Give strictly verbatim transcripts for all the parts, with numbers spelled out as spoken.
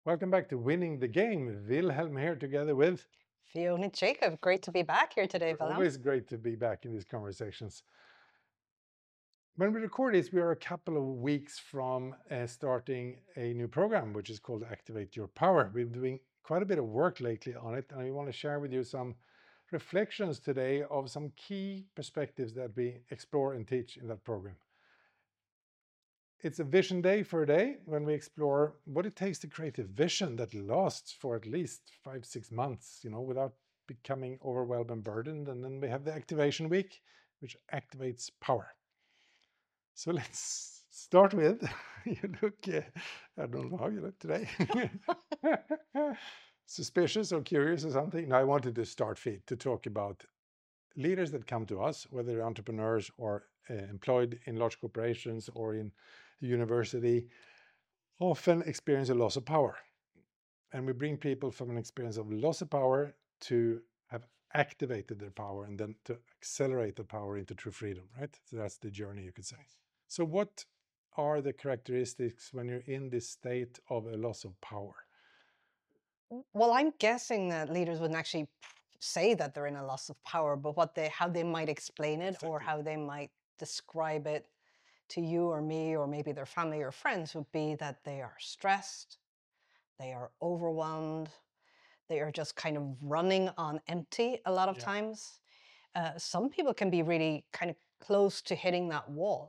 Welcome back to Winning the Game. Wilhelm here together with. Fiona Jacob, great to be back here today, Wilhelm. Always great to be back in these conversations. When we record this, we are a couple of weeks from uh, starting a new program, which is called Activate Your Power. We've been doing quite a bit of work lately on it, and we want to share with you some reflections today of some key perspectives that we explore and teach in that program. It's a vision day for a day when we explore what it takes to create a vision that lasts for at least five, six months, you know, without becoming overwhelmed and burdened. And then we have the activation week, which activates power. So let's start with, you look, uh, I don't know how you look today. Suspicious or curious or something? No, I wanted to start fit to talk about leaders that come to us, whether they're entrepreneurs or uh, employed in large corporations or in the university, often experience a loss of power. And we bring people from an experience of loss of power to have activated their power and then to accelerate the power into true freedom, right? So that's the journey, you could say. So what are the characteristics when you're in this state of a loss of power? Well, I'm guessing that leaders wouldn't actually say that they're in a loss of power, but what they how they might explain it or Exactly. how they might describe it to you or me or maybe their family or friends would be that they are stressed, they are overwhelmed, they are just kind of running on empty a lot of Yeah. times. Uh, some people can be really kind of close to hitting that wall.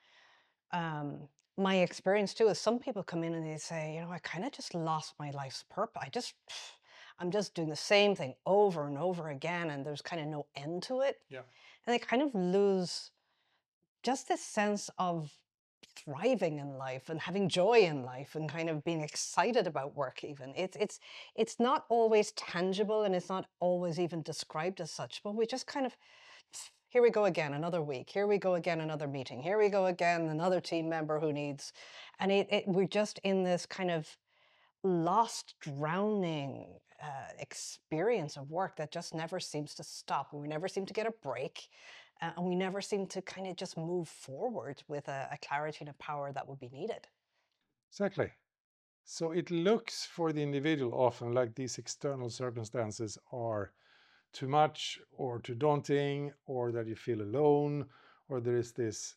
Um, my experience too is some people come in and they say, you know, I kind of just lost my life's purpose. I just, I'm just doing the same thing over and over again, and there's kind of no end to it. Yeah. And they kind of lose just this sense of thriving in life and having joy in life and kind of being excited about work even. It's it's it's not always tangible and it's not always even described as such, but we just kind of here we go again, another week. Here we go again, another meeting. Here we go again, another team member who needs. And it, it, we're just in this kind of lost, drowning uh, experience of work that just never seems to stop. We never seem to get a break. Uh, and we never seem to kind of just move forward with a, a clarity and a power that would be needed. Exactly. So it looks for the individual often like these external circumstances are too much or too daunting, or that you feel alone, or there is this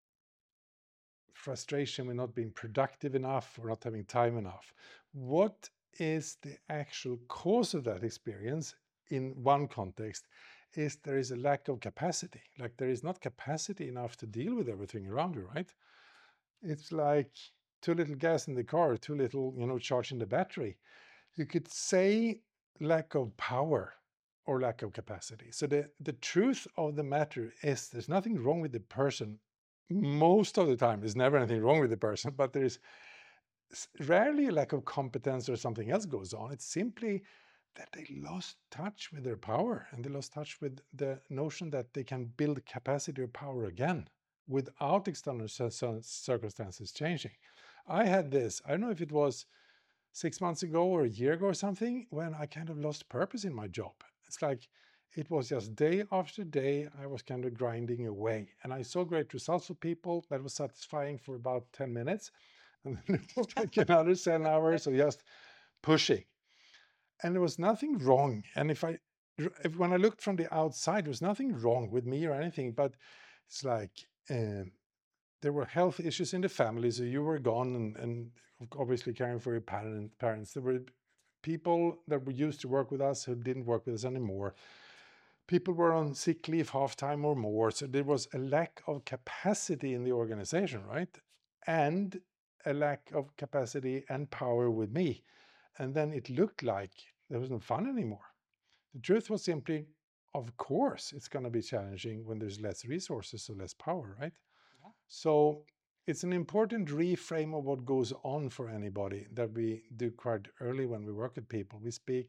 frustration with not being productive enough or not having time enough. What is the actual cause of that experience? In one context, is there is a lack of capacity. Like there is not capacity enough to deal with everything around you, right? It's like too little gas in the car, too little, you know, charge in the battery. You could say lack of power or lack of capacity. So the, the truth of the matter is there's nothing wrong with the person. Most of the time, there's never anything wrong with the person, but there's rarely a lack of competence or something else goes on. It's simply that they lost touch with their power and they lost touch with the notion that they can build capacity or power again without external circumstances changing. I had this, I don't know if it was six months ago or a year ago or something, when I kind of lost purpose in my job. It's like it was just day after day, I was kind of grinding away. And I saw great results for people. That was satisfying for about ten minutes. And then it was like another seven hours of just pushing. And there was nothing wrong. And if I, if, when I looked from the outside, there was nothing wrong with me or anything. But it's like, um, there were health issues in the family, so you were gone and, and obviously caring for your parent, parents. There were people that were used to work with us who didn't work with us anymore. People were on sick leave half time or more. So there was a lack of capacity in the organization, right? And a lack of capacity and power with me. And then it looked like there wasn't fun anymore. The truth was simply, of course, it's going to be challenging when there's less resources, so less power, right? Yeah. So it's an important reframe of what goes on for anybody that we do quite early when we work with people. We speak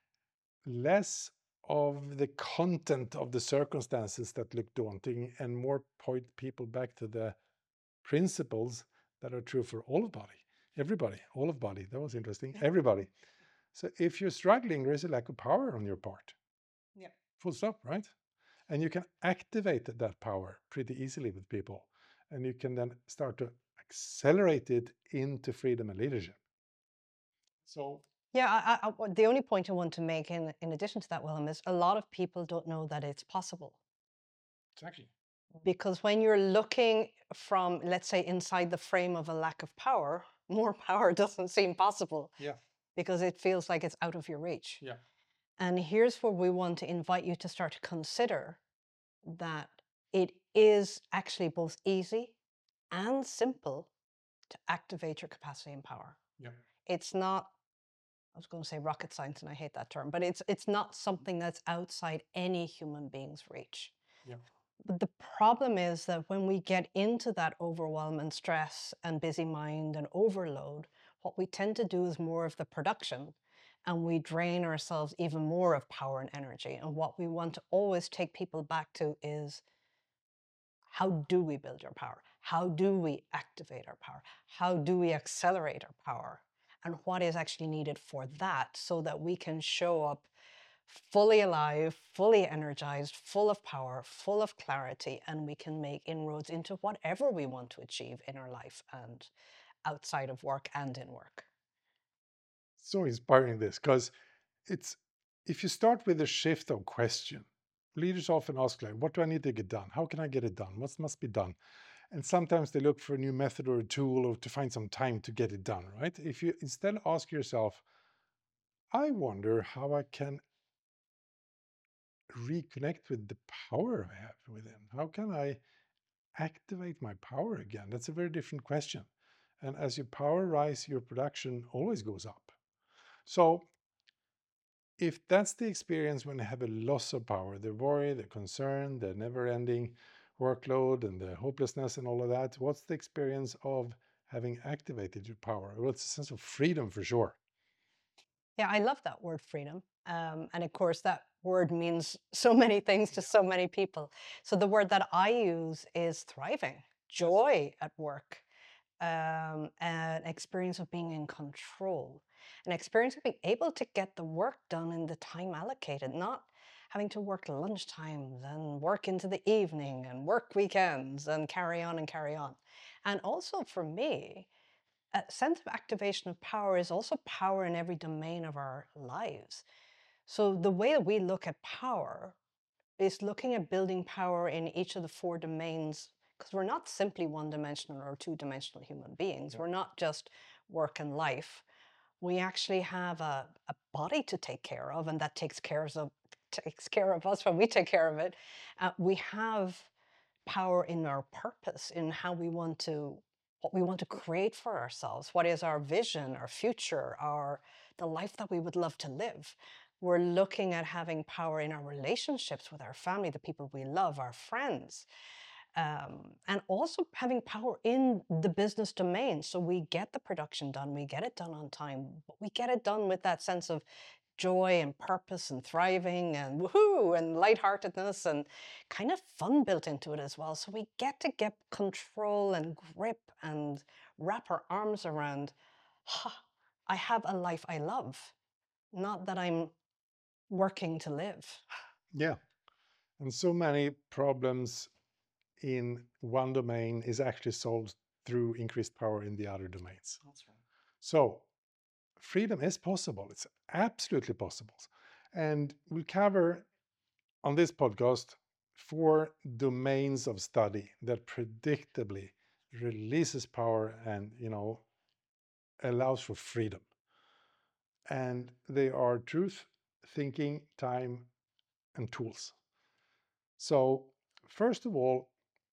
less of the content of the circumstances that look daunting and more point people back to the principles that are true for all of body, everybody, all of body. That was interesting. Everybody. So if you're struggling, there is a lack of power on your part. Yeah. Full stop, right? And you can activate that power pretty easily with people. And you can then start to accelerate it into freedom and leadership. So Yeah, I, I, I- the only point I want to make in, in addition to that, Willem, is a lot of people don't know that it's possible. exactly. Because when you're looking from, let's say, inside the frame of a lack of power, more power doesn't seem possible Yeah. because it feels like it's out of your reach. Yeah. And here's where we want to invite you to start to consider that it is actually both easy and simple to activate your capacity and power. Yeah. It's not, I was going to say rocket science, and I hate that term, but it's it's not something that's outside any human being's reach. Yeah. But the problem is that when we get into that overwhelm and stress and busy mind and overload, what we tend to do is more of the production, and we drain ourselves even more of power and energy. And what we want to always take people back to is, how do we build our power? How do we activate our power? How do we accelerate our power? And what is actually needed for that, so that we can show up fully alive, fully energized, full of power, full of clarity, and we can make inroads into whatever we want to achieve in our life and outside of work and in work. So inspiring, this, because it's, if you start with a shift of question, leaders often ask, like, what do I need to get done? How can I get it done? What must be done? And sometimes they look for a new method or a tool, or to find some time to get it done, right? If you instead ask yourself, I wonder how I can reconnect with the power I have within. How can I activate my power again? That's a very different question. And as your power rise, your production always goes up. So if that's the experience when you have a loss of power, the worry, the concern, the never-ending workload, and the hopelessness and all of that, what's the experience of having activated your power? Well, it's a sense of freedom for sure. Yeah, I love that word, freedom. Um, and of course, that word means so many things to so many people. So the word that I use is thriving, joy at work, um, an experience of being in control, an experience of being able to get the work done in the time allocated, not having to work lunchtimes and work into the evening and work weekends and carry on and carry on. And also for me, a sense of activation of power is also power in every domain of our lives. So the way that we look at power is looking at building power in each of the four domains, because we're not simply one-dimensional or two-dimensional human beings. Yeah. We're not just work and life. We actually have a, a body to take care of, and that takes care of takes care of us when we take care of it. Uh, we have power in our purpose, in how we want to, what we want to create for ourselves. What is our vision, our future, our the life that we would love to live. We're looking at having power in our relationships with our family, the people we love, our friends, um, and also having power in the business domain. So we get the production done, we get it done on time, but we get it done with that sense of joy and purpose and thriving and woohoo and lightheartedness and kind of fun built into it as well. So we get to get control and grip and wrap our arms around, ha, I have a life I love, not that I'm working to live. Yeah. And so many problems in one domain is actually solved through increased power in the other domains. That's right. So freedom is possible. It's absolutely possible. And we'll cover on this podcast four domains of study that predictably releases power and, you know, allows for freedom. And they are truth, thinking, time, and tools. So first of all,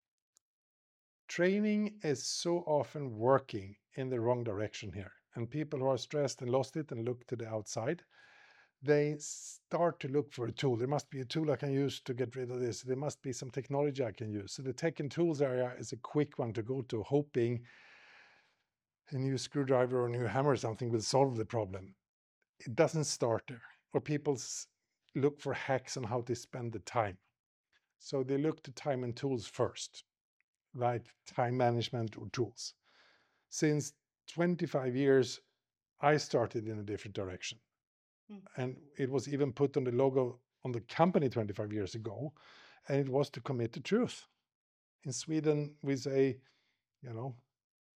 training is so often working in the wrong direction here. And people who are stressed and lost it and look to the outside, they start to look for a tool. There must be a tool I can use to get rid of this. There must be some technology I can use. So the tech and tools area is a quick one to go to, hoping a new screwdriver or a new hammer or something will solve the problem. It doesn't start there. Or people look for hacks on how to spend the time. So they look to time and tools first, like time management or tools. Since twenty-five years, I started in a different direction. Mm. And it was even put on the logo on the company twenty-five years ago, and it was to commit to truth. In Sweden, we say, you know,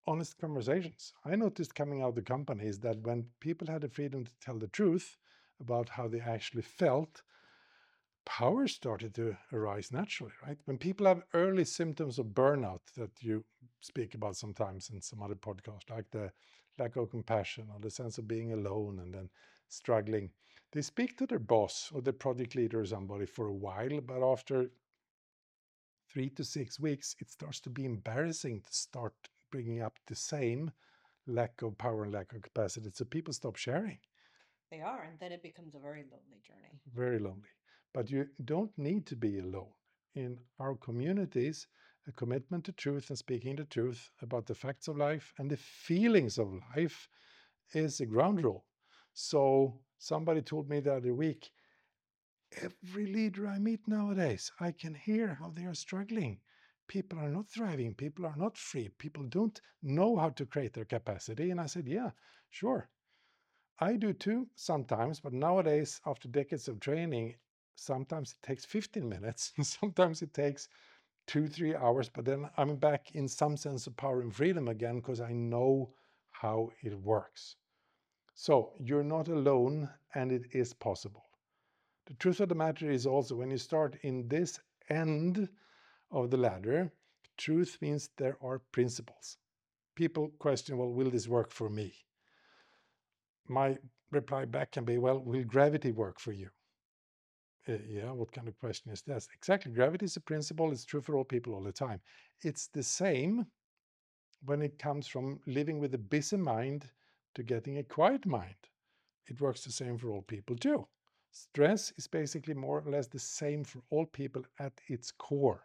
honest conversations. I noticed coming out of the companies that when people had the freedom to tell the truth about how they actually felt, power started to arise naturally, right? When people have early symptoms of burnout that you speak about sometimes in some other podcast, like the lack of compassion or the sense of being alone and then struggling, they speak to their boss or their project leader or somebody for a while, but after three to six weeks, it starts to be embarrassing to start bringing up the same lack of power and lack of capacity. So people stop sharing. They are, and then it becomes a very lonely journey. Very lonely. But you don't need to be alone. In our communities, a commitment to truth and speaking the truth about the facts of life and the feelings of life is a ground rule. So somebody told me the other week, every leader I meet nowadays, I can hear how they are struggling. People are not thriving. People are not free. People don't know how to create their capacity. And I said, yeah, sure. I do too sometimes, but nowadays, after decades of training, sometimes it takes fifteen minutes, sometimes it takes two, three hours, but then I'm back in some sense of power and freedom again because I know how it works. So you're not alone and it is possible. The truth of the matter is also when you start in this end of the ladder, truth means there are principles. People question, well, will this work for me? My reply back can be, well, will gravity work for you? Uh, yeah, what kind of question is that? Exactly. Gravity is a principle. It's true for all people all the time. It's the same when it comes from living with a busy mind to getting a quiet mind. It works the same for all people too. Stress is basically more or less the same for all people at its core.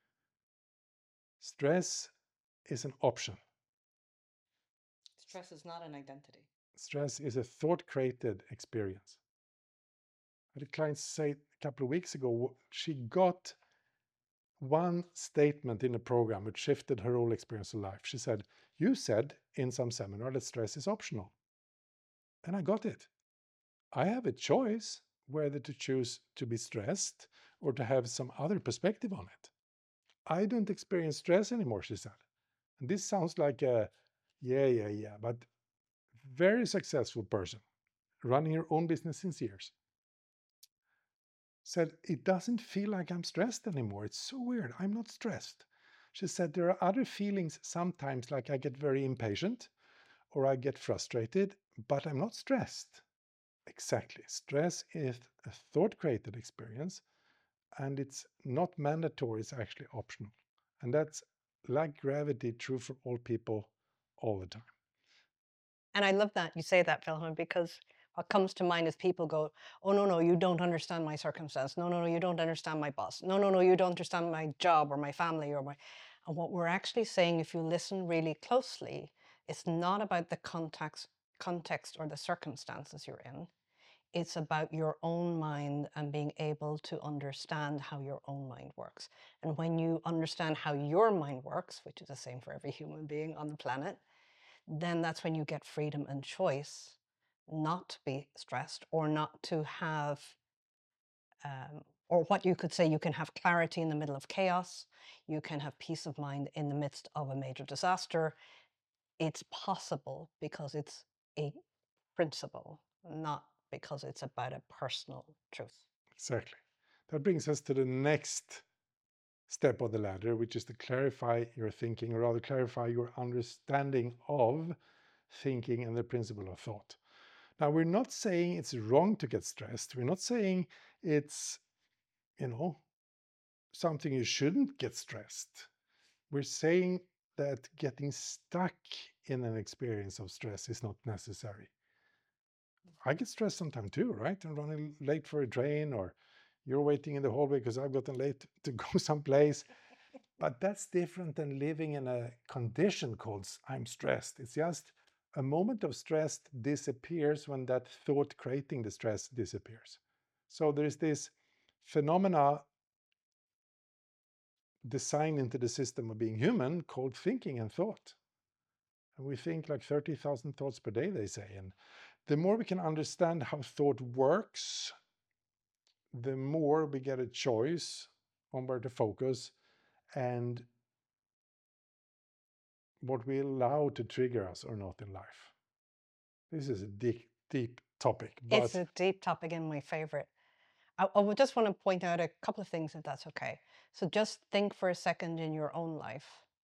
Stress is an option. Stress is not an identity. Stress is a thought-created experience. I had a client say a couple of weeks ago, she got one statement in a program which shifted her whole experience of life. She said, you said in some seminar that stress is optional. And I got it. I have a choice whether to choose to be stressed or to have some other perspective on it. I don't experience stress anymore, she said. And this sounds like a, yeah, yeah, yeah, but very successful person running her own business since years. Said, it doesn't feel like I'm stressed anymore. It's so weird. I'm not stressed. She said, there are other feelings sometimes, like I get very impatient or I get frustrated, but I'm not stressed. Exactly. Stress is a thought-created experience and it's not mandatory, it's actually optional. And that's like gravity, true for all people all the time. And I love that you say that, Wilhelm, because what comes to mind is people go, oh, no, no, you don't understand my circumstance. No, no, no, you don't understand my boss. No, no, no, you don't understand my job or my family or my... And what we're actually saying, if you listen really closely, it's not about the context, context or the circumstances you're in. It's about your own mind and being able to understand how your own mind works. And when you understand how your mind works, which is the same for every human being on the planet, then that's when you get freedom and choice not to be stressed or not to have, um, or what you could say, you can have clarity in the middle of chaos. You can have peace of mind in the midst of a major disaster. It's possible because it's a principle, not because it's about a personal truth. Exactly. That brings us to the next step of the ladder, which is to clarify your thinking, or rather clarify your understanding of thinking and the principle of thought. Now, we're not saying it's wrong to get stressed. We're not saying it's, you know, something you shouldn't get stressed. We're saying that getting stuck in an experience of stress is not necessary. I get stressed sometimes too, right? I'm running late for a train, or you're waiting in the hallway because I've gotten late to go someplace. But that's different than living in a condition called I'm stressed. It's just a moment of stress disappears when that thought creating the stress disappears. So there's this phenomena designed into the system of being human called thinking and thought. And we think like thirty thousand thoughts per day, they say. And the more we can understand how thought works, the more we get a choice on where to focus and what we allow to trigger us or not in life. This is a deep, deep topic, but It's a deep topic and my favorite. I, I would just want to point out a couple of things, if that's okay. So just think for a second in your own life.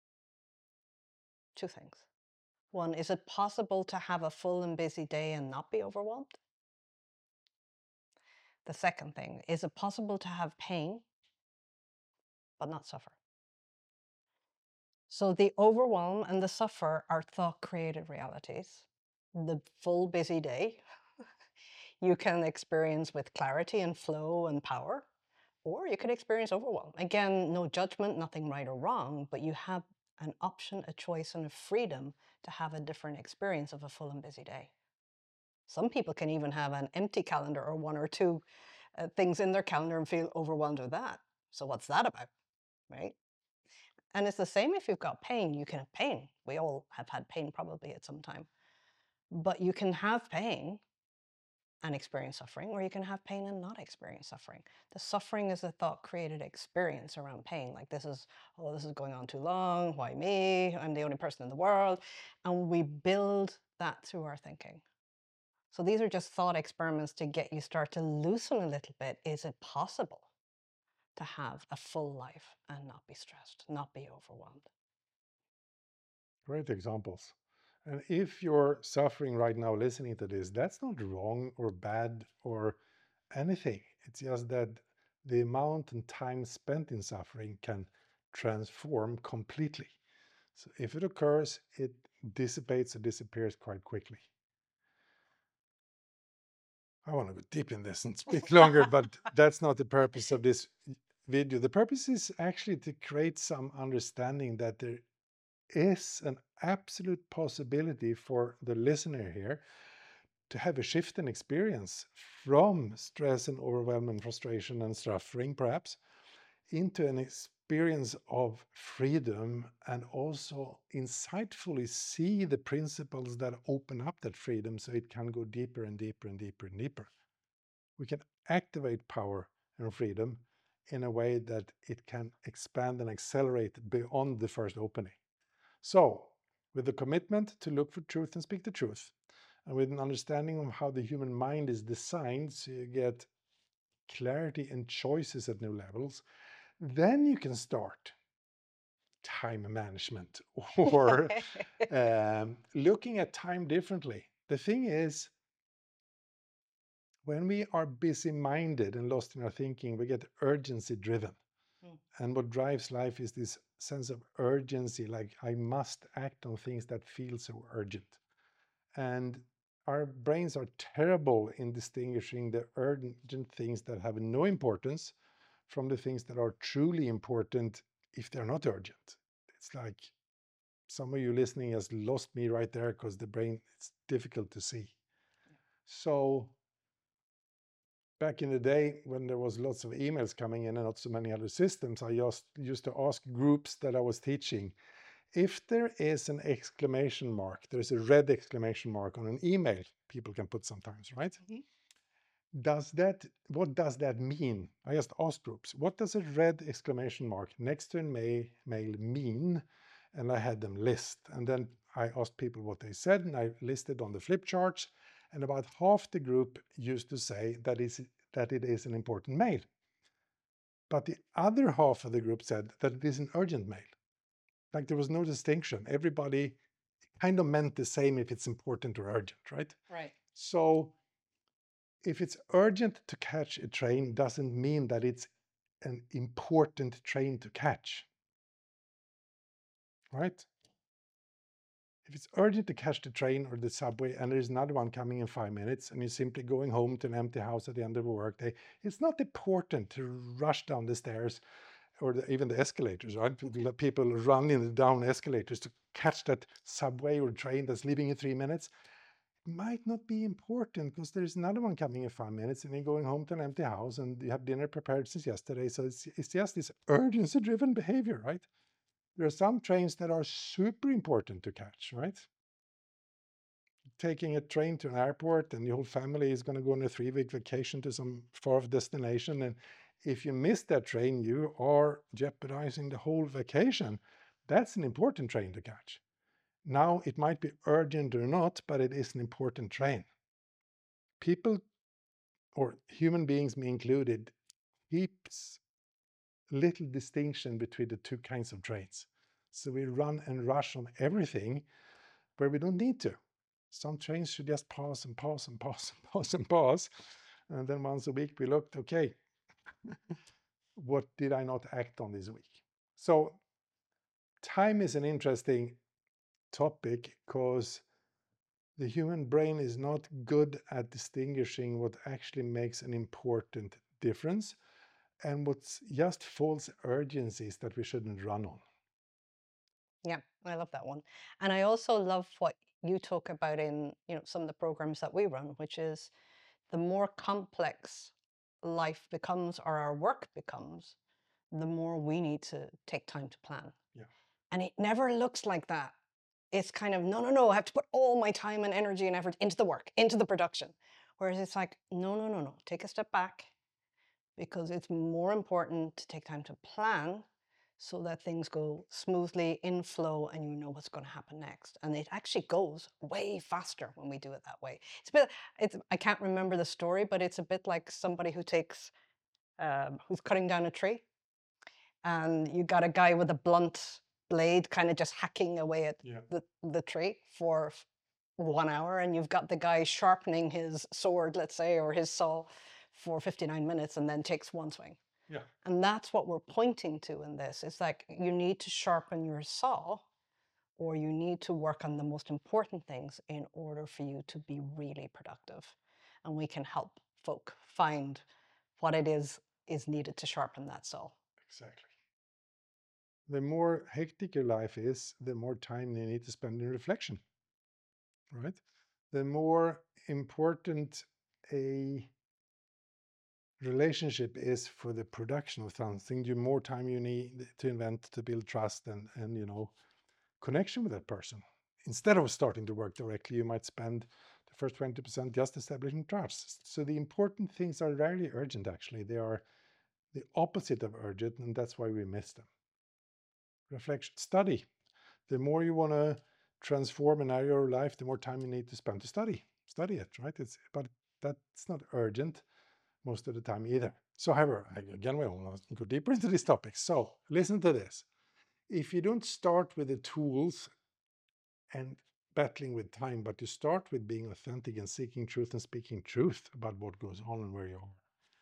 Two things. One, is it possible to have a full and busy day and not be overwhelmed? The second thing, is it possible to have pain but not suffer? So the overwhelm and the suffer are thought-created realities. The full busy day you can experience with clarity and flow and power, or you could experience overwhelm. Again, no judgment, nothing right or wrong, but you have an option, a choice, and a freedom to have a different experience of a full and busy day. Some people can even have an empty calendar or one or two uh, things in their calendar and feel overwhelmed with that. So what's that about, right? And it's the same if you've got pain. You can have pain. We all have had pain probably at some time. But you can have pain and experience suffering, or you can have pain and not experience suffering. The suffering is a thought-created experience around pain. Like this is, oh, this is going on too long. Why me? I'm the only person in the world. And we build that through our thinking. So these are just thought experiments to get you start to loosen a little bit. Is it possible to have a full life and not be stressed, not be overwhelmed? great examples. And if you're suffering right now listening to this, that's not wrong or bad or anything. It's just that the amount and time spent in suffering can transform completely. So if it occurs, it dissipates or disappears quite quickly. I want to go deep in this and speak longer, but that's not the purpose of this video. The purpose is actually to create some understanding that there is an absolute possibility for the listener here to have a shift in experience from stress and overwhelm and frustration and suffering, perhaps, into an experience of freedom, and also insightfully see the principles that open up that freedom so it can go deeper and deeper and deeper and deeper. We can activate power and freedom in a way that it can expand and accelerate beyond the first opening. So, with the commitment to look for truth and speak the truth, and with an understanding of how the human mind is designed so you get clarity and choices at new levels, then you can start time management or um, looking at time differently. The thing is, when we are busy-minded and lost in our thinking, we get urgency-driven. Mm. And what drives life is this sense of urgency, like I must act on things that feel so urgent. And our brains are terrible in distinguishing the urgent things that have no importance from the things that are truly important if they're not urgent. It's like some of you listening has lost me right there because the brain, it's difficult to see. Yeah. So back in the day when there was lots of emails coming in and not so many other systems, I just used to ask groups that I was teaching, if there is an exclamation mark, there's a red exclamation mark on an email people can put sometimes, right? Mm-hmm. Does that, what does that mean? I just asked groups, what does a red exclamation mark next to a mail, mail mean? And I had them list. And then I asked people what they said, and I listed on the flip charts. And about half the group used to say that, is, that it is an important mail. But the other half of the group said that it is an urgent mail. Like there was no distinction. Everybody kind of meant the same if it's important or urgent, right? Right. So if it's urgent to catch a train doesn't mean that it's an important train to catch, right? If it's urgent to catch the train or the subway and there's another one coming in five minutes and you're simply going home to an empty house at the end of a workday, it's not important to rush down the stairs or the, even the escalators, right? People running down escalators to catch that subway or train that's leaving in three minutes. It might not be important because there's another one coming in five minutes and you're going home to an empty house and you have dinner prepared since yesterday. So it's, it's just this urgency-driven behavior, right? There are some trains that are super important to catch, right? Taking a train to an airport and the whole family is going to go on a three-week vacation to some far-off destination, and if you miss that train, you are jeopardizing the whole vacation. That's an important train to catch. Now, it might be urgent or not, but it is an important train. People, or human beings, me included, keeps little distinction between the two kinds of trains. So we run and rush on everything where we don't need to. Some trains should just pass and pass and pass and pass and pass. And then once a week we looked, okay, what did I not act on this week? So time is an interesting topic because the human brain is not good at distinguishing what actually makes an important difference and what's just false urgencies that we shouldn't run on. Yeah, I love that one. And I also love what you talk about in, you know, some of the programs that we run, which is the more complex life becomes or our work becomes, the more we need to take time to plan. Yeah. And it never looks like that. It's kind of, no, no, no, I have to put all my time and energy and effort into the work, into the production. Whereas it's like, no, no, no, no, take a step back, because it's more important to take time to plan so that things go smoothly in flow and you know what's going to happen next. And it actually goes way faster when we do it that way. It's a bit, it's, I can't remember the story, but it's a bit like somebody who takes, um, who's cutting down a tree, and you got a guy with a blunt blade kind of just hacking away at Yeah. the, the tree for one hour, and you've got the guy sharpening his sword, let's say, or his saw for fifty-nine minutes and then takes one swing. Yeah. And that's what we're pointing to in this. It's like you need to sharpen your saw, or you need to work on the most important things in order for you to be really productive. And we can help folk find what it is is needed to sharpen that saw. Exactly. The more hectic your life is, the more time you need to spend in reflection, right? The more important a relationship is for the production of something, the more time you need to invent to build trust and, and you know, connection with that person. Instead of starting to work directly, you might spend the first twenty percent just establishing trust. So the important things are rarely urgent, actually. They are the opposite of urgent, and that's why we miss them. Reflection, study. The more you want to transform an area of life, the more time you need to spend to study. Study it, right? It's but that's not urgent most of the time either. So, however, again, we will go deeper into these topics. So, listen to this. If you don't start with the tools and battling with time, but you start with being authentic and seeking truth and speaking truth about what goes on and where you are,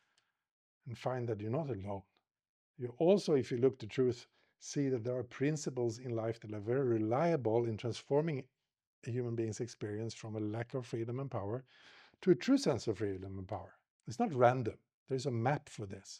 and find that you're not alone. You also, if you look to truth, see that there are principles in life that are very reliable in transforming a human being's experience from a lack of freedom and power to a true sense of freedom and power. It's not random. There's a map for this.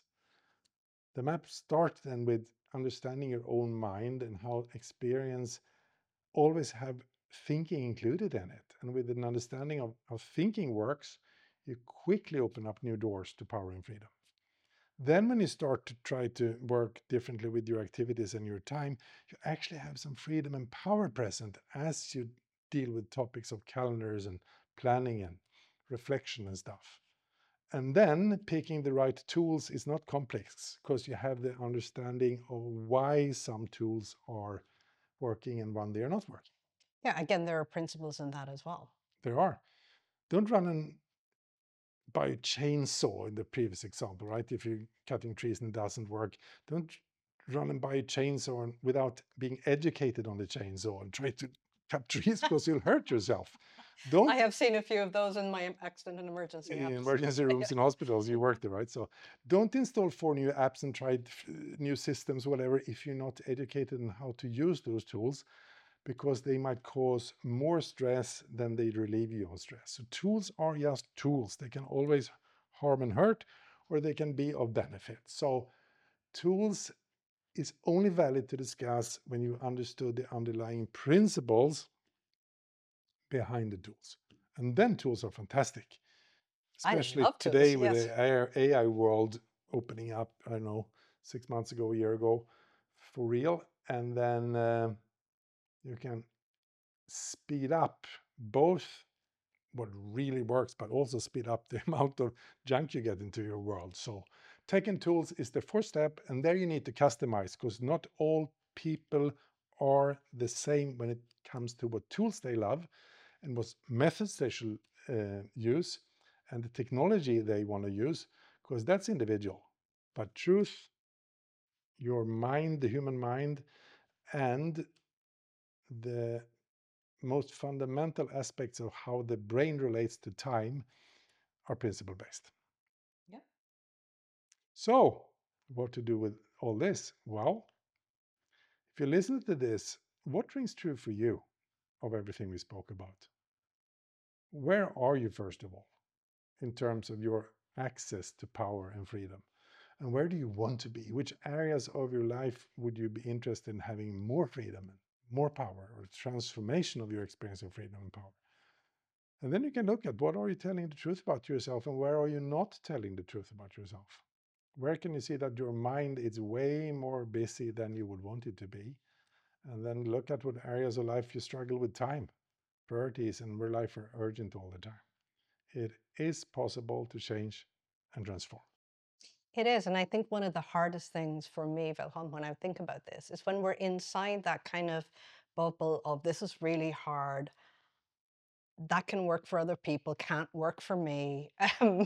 The map starts then with understanding your own mind and how experience always have thinking included in it. And with an understanding of how thinking works, you quickly open up new doors to power and freedom. Then when you start to try to work differently with your activities and your time, you actually have some freedom and power present as you deal with topics of calendars and planning and reflection and stuff. And then picking the right tools is not complex because you have the understanding of why some tools are working and when they are not working. Yeah, again, there are principles in that as well. There are. Don't run and buy a chainsaw in the previous example, right? If you're cutting trees and it doesn't work, don't run and buy a chainsaw without being educated on the chainsaw and try to cut trees because you'll hurt yourself. Don't. I have seen a few of those in my accident and emergency in apps. emergency rooms in hospitals, you work there, right? So don't install four new apps and try new systems, whatever, if you're not educated on how to use those tools, because they might cause more stress than they relieve you of stress. So tools are just tools. They can always harm and hurt, or they can be of benefit. So tools is only valid to discuss when you understood the underlying principles behind the tools. And then tools are fantastic. Especially today with the A I world opening up, I don't know, six months ago, a year ago, for real. And then uh, you can speed up both what really works, but also speed up the amount of junk you get into your world. So taking tools is the first step, and there you need to customize because not all people are the same when it comes to what tools they love and what methods they should uh, use and the technology they want to use, because that's individual. But truth, your mind, the human mind, and the most fundamental aspects of how the brain relates to time are principle based. Yeah. So, what to do with all this? Well, if you listen to this, what rings true for you of everything we spoke about? Where are you, first of all, in terms of your access to power and freedom? And where do you want to be? Which areas of your life would you be interested in having more freedom and more power, or transformation of your experience of freedom and power? And then you can look at what are you telling the truth about yourself and where are you not telling the truth about yourself? Where can you see that your mind is way more busy than you would want it to be? And then look at what areas of life you struggle with time, priorities, and where life are urgent all the time. It is possible to change and transform. It is. And I think one of the hardest things for me, Wilhelm, when I think about this, is when we're inside that kind of bubble of this is really hard. That can work for other people, can't work for me. Um,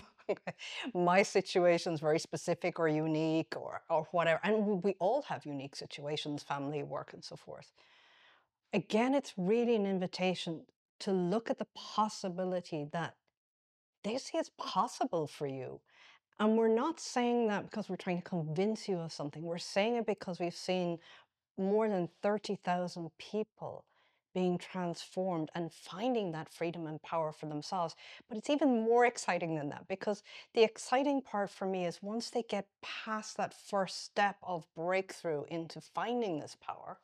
my situation is very specific or unique or, or whatever. And we all have unique situations, family, work, and so forth. Again, it's really an invitation to look at the possibility that this is possible for you. And we're not saying that because we're trying to convince you of something. We're saying it because we've seen more than thirty thousand people being transformed and finding that freedom and power for themselves. But it's even more exciting than that, because the exciting part for me is once they get past that first step of breakthrough into finding this power,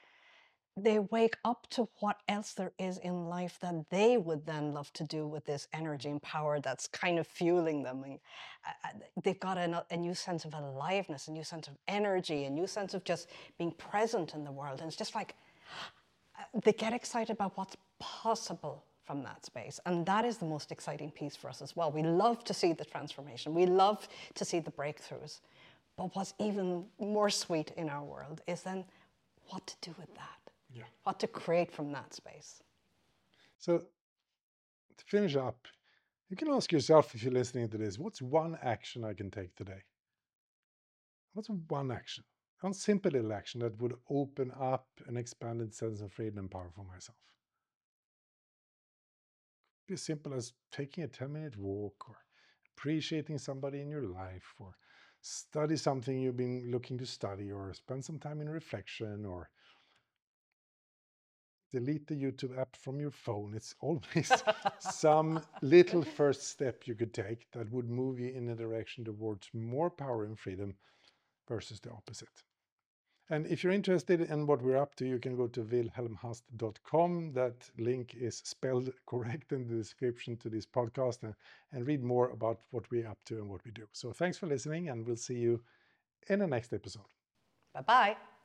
they wake up to what else there is in life that they would then love to do with this energy and power that's kind of fueling them. And uh, they've got a, a new sense of aliveness, a new sense of energy, a new sense of just being present in the world. And it's just like uh, they get excited about what's possible from that space. And that is the most exciting piece for us as well. We love to see the transformation. We love to see the breakthroughs. But what's even more sweet in our world is then what to do with that. Yeah. What to create from that space. So to finish up, you can ask yourself, if you're listening to this, what's one action I can take today? What's one action? One simple little action that would open up an expanded sense of freedom and power for myself. Be as simple as taking a ten minute walk, or appreciating somebody in your life, or study something you've been looking to study, or spend some time in reflection, or delete the YouTube app from your phone. It's always some little first step you could take that would move you in a direction towards more power and freedom versus the opposite. And if you're interested in what we're up to, you can go to wilhelm hast dot com. That link is spelled correct in the description to this podcast, and, and read more about what we're up to and what we do. So thanks for listening, and we'll see you in the next episode. Bye-bye.